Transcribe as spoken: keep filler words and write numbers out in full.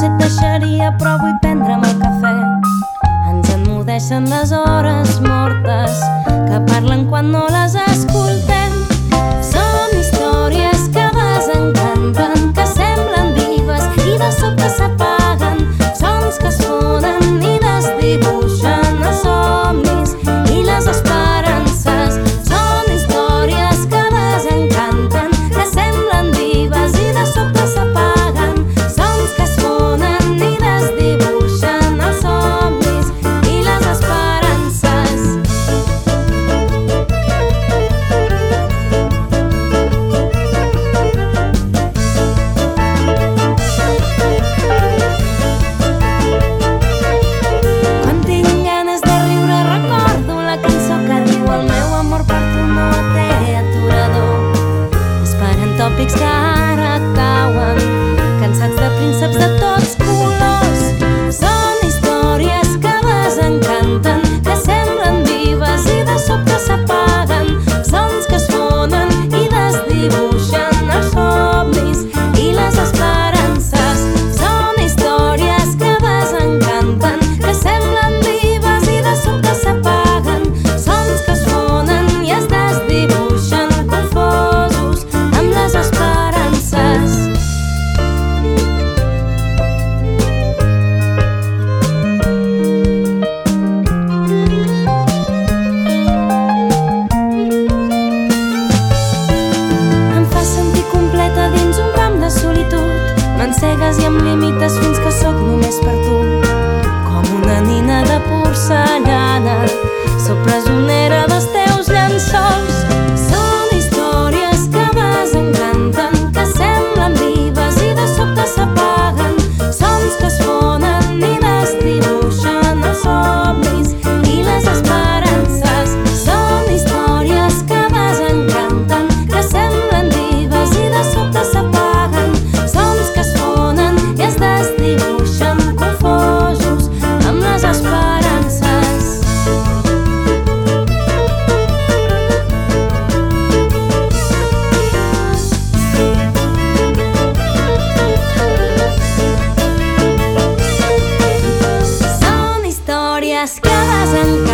potser et deixaria, però vull prendre'm el cafè. Ens emmudeixen les hores mortes que parlen quan no les escoltem. Són històries que desencanten, que semblen vives i de sobte s'apaguen. Sons que es fonen i desdibuixen els somnis i les esperances. Són històries que desencanten, que semblen vives i de sobte s'apaguen. Sons que es fonen i desdibuixen els somnis i les esperances. Quan tinc ganes de riure recordo la cançó que diu el meu amor per tu no té aturador. Esperant tòpics que ara cauen, cansats de prínceps de tots colors. Són històries que desencanten, que semblen vives i de sobte s'apaguen. Sons que es fonen i desdibuixen els somnis i les esperances. Són històries que desencanten, que semblen vives i de sobte s'apaguen. Sons que es fonen i es desdibuixen, confosos amb les esperances. Em fas sentir completa dins un camp de solitud. M'encegues i em limites fins que sóc només per tu. Com una nina de porcellana, sóc presonera dels teus llençols. Són històries que desencanten, que semblen vives i de sobte s'apaguen. Sons que es fonen i desdibuixen els somnis i les esperances. Són històries que desencanten, que semblen vives i de sobte s'apaguen. Sons que es fonen i es desdibuixen, confosos amb les esperances. Són històries que desencanten,